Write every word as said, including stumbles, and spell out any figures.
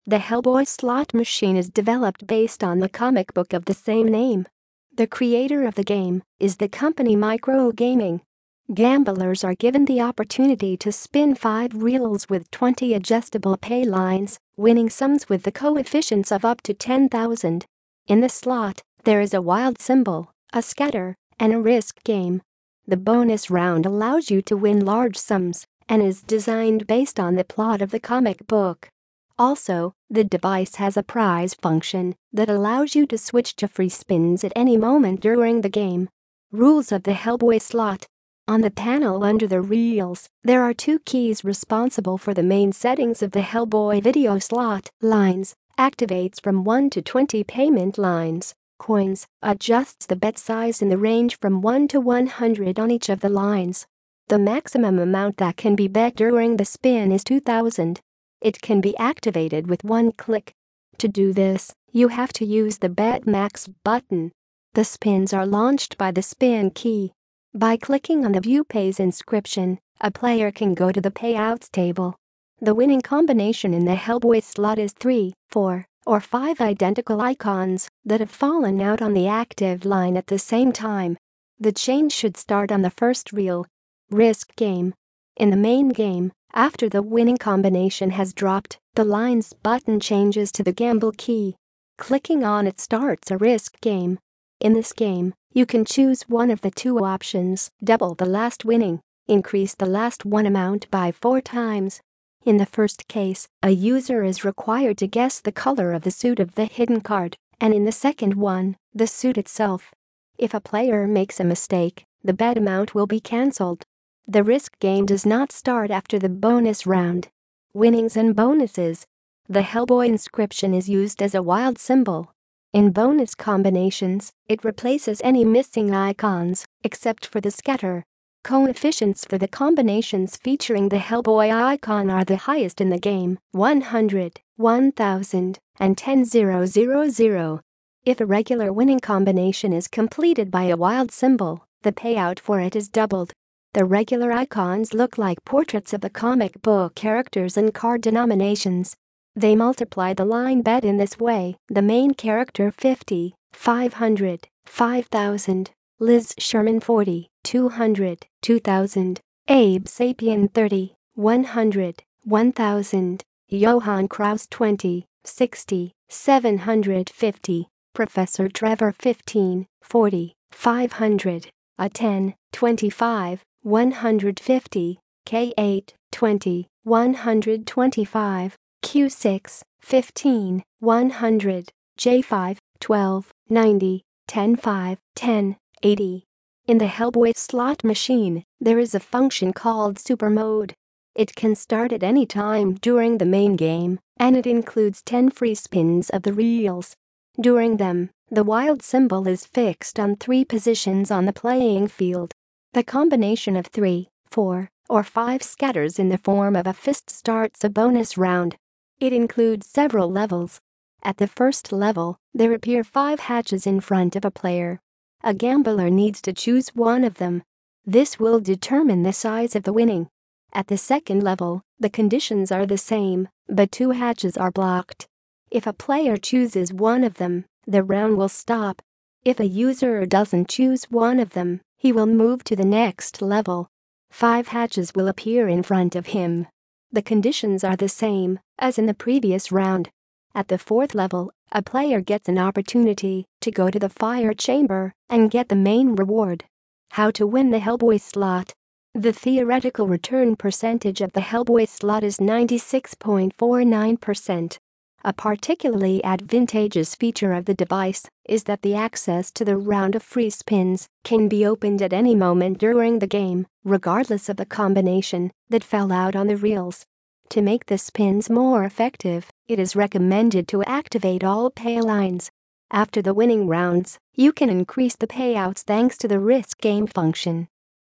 The Hellboy slot machine is developed based on the comic book of the same name. The creator of the game is the company Microgaming. Gamblers are given the opportunity to spin five reels with twenty adjustable pay lines, winning sums with the coefficients of up to ten thousand. In the slot, there is a wild symbol, a scatter, and a risk game. The bonus round allows you to win large sums and is designed based on the plot of the comic book. Also, the device has a prize function that allows you to switch to free spins at any moment during the game. Rules of the Hellboy slot. On the panel under the reels, there are two keys responsible for the main settings of the Hellboy video slot. Lines, activates from one to twenty payment lines. Coins, adjusts the bet size in the range from one to one hundred on each of the lines. The maximum amount that can be bet during the spin is two thousand. It can be activated with one click. To do this, you have to use the Bet Max button. The spins are launched by the spin key. By clicking on the View Pays inscription, a player can go to the payouts table. The winning combination in the Hellboy slot is three, four, or five identical icons that have fallen out on the active line at the same time. The change should start on the first reel. Risk game. In the main game, after the winning combination has dropped, the Lines button changes to the Gamble key. Clicking on it starts a risk game. In this game, you can choose one of the two options: double the last winning, increase the last won amount by four times. In the first case, a user is required to guess the color of the suit of the hidden card, and in the second one, the suit itself. If a player makes a mistake, the bet amount will be cancelled. The risk game does not start after the bonus round. Winnings and bonuses. The Hellboy inscription is used as a wild symbol. In bonus combinations, it replaces any missing icons, except for the scatter. Coefficients for the combinations featuring the Hellboy icon are the highest in the game: one hundred, one thousand, and ten thousand. If a regular winning combination is completed by a wild symbol, the payout for it is doubled. The regular icons look like portraits of the comic book characters and card denominations. They multiply the line bet in this way: the main character fifty, five hundred, five thousand, Liz Sherman forty, two hundred, two thousand, Abe Sapien thirty, one hundred, one thousand, Johann Kraus twenty, sixty, seven hundred fifty, Professor Trevor fifteen, forty, five hundred, A ten, twenty-five, one hundred fifty, K eight, twenty, one hundred twenty-five, Q six, fifteen, one hundred, J five, twelve, ninety, ten five, ten, eighty. In the Hellboy slot machine, there is a function called Super Mode. It can start at any time during the main game, and it includes ten free spins of the reels. During them, the wild symbol is fixed on three positions on the playing field. The combination of three, four, or five scatters in the form of a fist starts a bonus round. It includes several levels. At the first level, there appear five hatches in front of a player. A gambler needs to choose one of them. This will determine the size of the winning. At the second level, the conditions are the same, but two hatches are blocked. If a player chooses one of them, the round will stop. If a user doesn't choose one of them, he will move to the next level. Five hatches will appear in front of him. The conditions are the same as in the previous round. At the fourth level, a player gets an opportunity to go to the fire chamber and get the main reward. How to win the Hellboy slot. The theoretical return percentage of the Hellboy slot is ninety-six point four nine percent. A particularly advantageous feature of the device is that the access to the round of free spins can be opened at any moment during the game, regardless of the combination that fell out on the reels. To make the spins more effective, it is recommended to activate all pay lines. After the winning rounds, you can increase the payouts thanks to the risk game function.